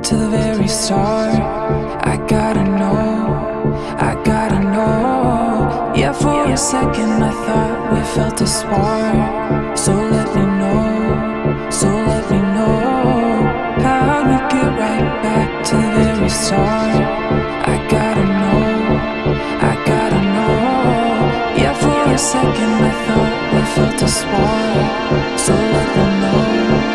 to the very start. I gotta know. Yeah, for a second I thought we felt a spark. So let me know how we get right back to the very start. I gotta know. Yeah, for a second I thought we felt a spark. So let me know.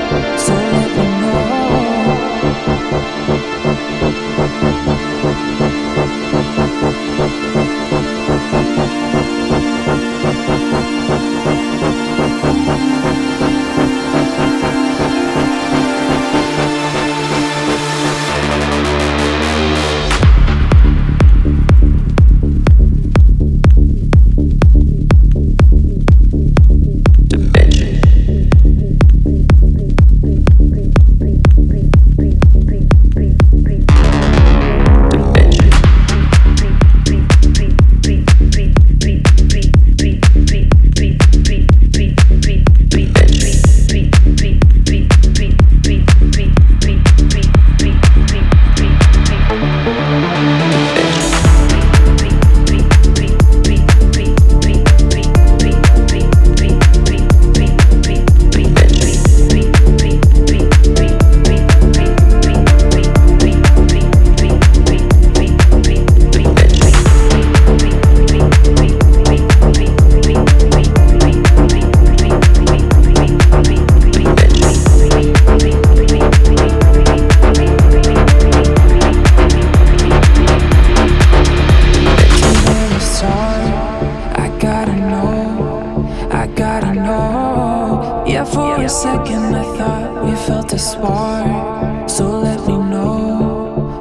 Yeah, for a second I thought we felt a spark. So let me know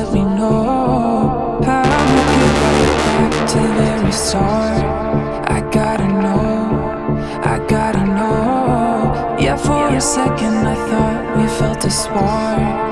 how we get right back to the very start. I gotta know. Yeah, for a second I thought we felt a spark.